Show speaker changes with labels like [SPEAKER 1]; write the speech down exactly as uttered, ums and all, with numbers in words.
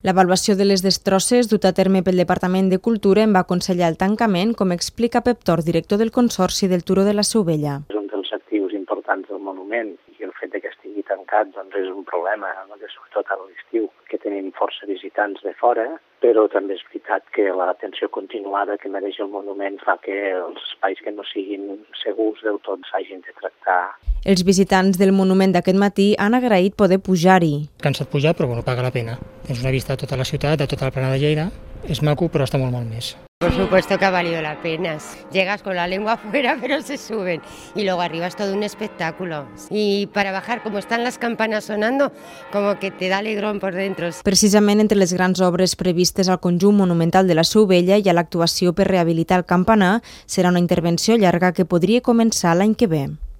[SPEAKER 1] L'avaluació de les destrosses duta a terme pel Departament de Cultura en va aconsellar el tancament, com explica Pep Tor, director del Consorci del Turó de la Seu Vella.
[SPEAKER 2] És un dels actius importants del monument i el fet de que estigui tancat doncs, és un problema, no? Que sobretot a l'estiu, que tenim força visitants de fora, però també és veritat que l'atenció continuada que mereix el monument fa que els espais que no siguin segurs del tot s'hagin de tractar.
[SPEAKER 1] Els visitants del monument d'aquest matí han agraït poder pujar-hi.
[SPEAKER 3] Cansat pujar, però bueno, paga la pena. Tens una vista de tota la ciutat, de tota la plana de Lleida. És maco, però està molt malmès.
[SPEAKER 4] Por supuesto que ha valido la pena. Llegas con la lengua afuera, pero se suben. Y luego arriba es todo un espectáculo. Y para bajar, como están las campanas sonando, como que te da alegrón por dentro.
[SPEAKER 1] Precisament entre les grans obres previstes al conjunt monumental de la Seu Vella hi ha l'actuació per rehabilitar el campanar. Serà una intervenció llarga que podria començar l'any que ve.